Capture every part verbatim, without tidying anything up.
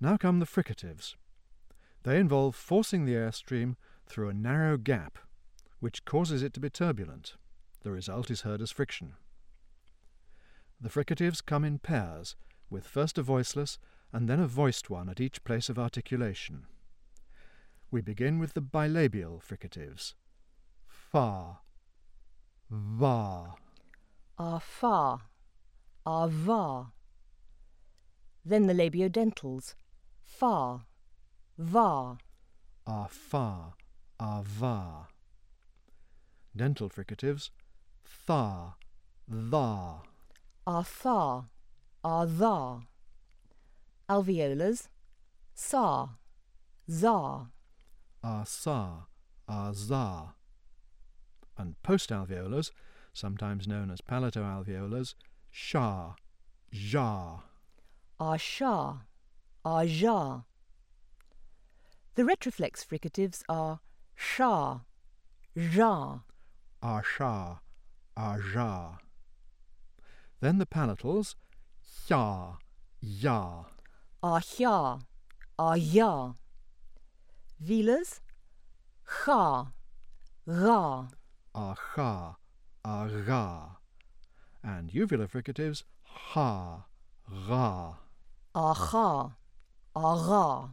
Now come the fricatives. They involve forcing the airstream through a narrow gap, which causes it to be turbulent. The result is heard as friction. The fricatives come in pairs, with first a voiceless and then a voiced one at each place of articulation. We begin with the bilabial fricatives. Fa, va. Ah, fa, ah, va. Then the labiodentals. Fa, va. Ah, fa, ah, va. Dental fricatives. Tha, tha. Ah, tha, ah, tha. Alveolars. Sa, za. Ah, sa, ah, za. And postalveolars, sometimes known as palatoalveolars, sha, ja. Ah, sha, ah, ja. The retroflex fricatives are sha, ja. Ah, sha, ah, ja. Then the palatals, ya, ya. Ah, ja, ah, ja. Velars. Cha, ra. Ah, cha, ah, ra. And uvular fricatives, ha, ra. Ah, cha, ah, ra.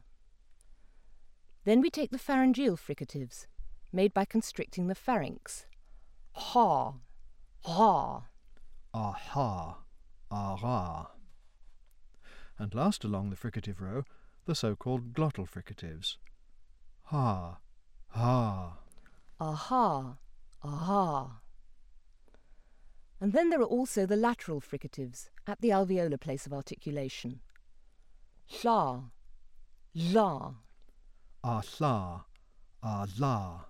Then we take the pharyngeal fricatives, made by constricting the pharynx. Ha, ha. Ah, ha, ah, ra. And last along the fricative row, the so-called glottal fricatives. Ha, ha. Aha, aha. And then there are also the lateral fricatives at the alveolar place of articulation. Hla, la. Ah, la, ah, la.